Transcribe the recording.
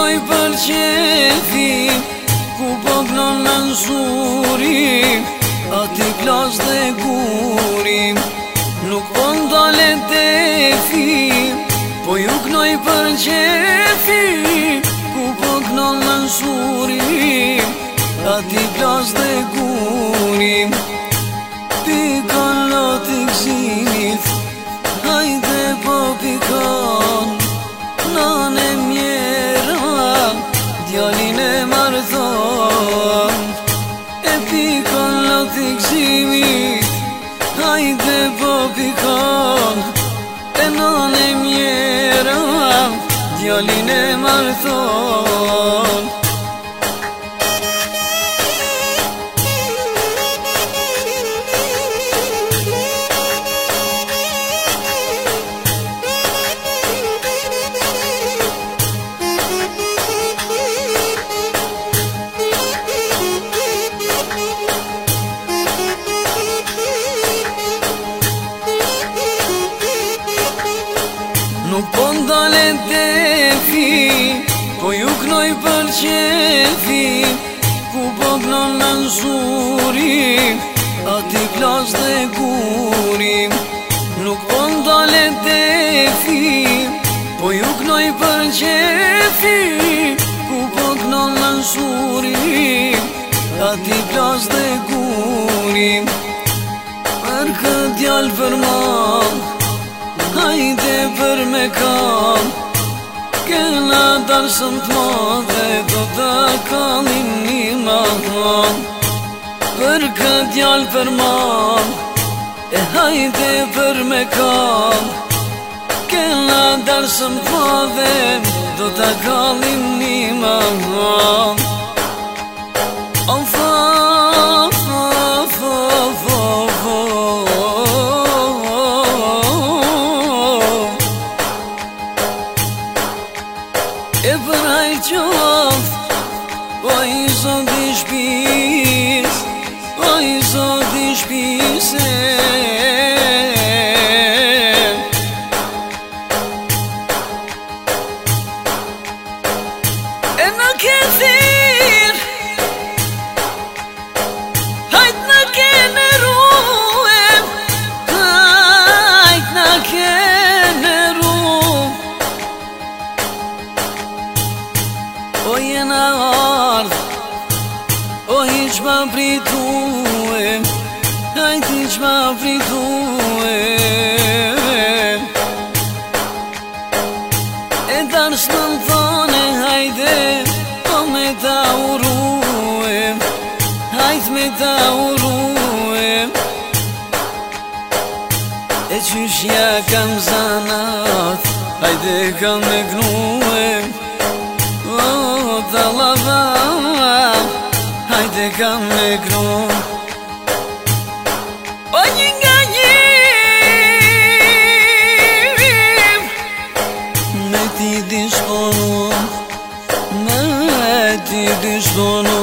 knoj për qefi, ku po gnon me nsurim, ati plas dhe gurim, nuk po ndale defi. Po ju knoj për qefi, ku po gnon me nsurim, ati plas dhe gurim. Pikan lati gzimit, hajde po pikan, nane mjera, djalin e marthon. E pikan lati gzimit, hajde po pikan, e nane mjera, djalin e marthon. Nuk po ndale defi, po ju knoj për qefi, ku po gnon me nsurim, ati plas dhe gurim. Nuk po ndale defi, po ju knoj për qefi, ku po gnon me nsurim, ati plas dhe gurim. Për këtë djallë përman, hajde për me kam, kena darsëm t'madhe, do t'a kallim një mahman. Për këtë djallë për mam, e hajde për me kam, kena darsëm t'madhe, do t'a kallim një mahman. E për hajë qoft, o i zoti shpis, o i zoti shpise. E në këthir, hajt në kene ruem, hajt në kene ruem. O jena ardh, o hiq ma prituem, hajt hiq ma prituem. E dars në më thone, hajde, po me ta uruem, hajt me ta uruem. E qyshja kam zanat, hajde kam me gnuem. O, ta lava, hajde kam me gru. O një nga njim, me ti disponu, me ti disponu.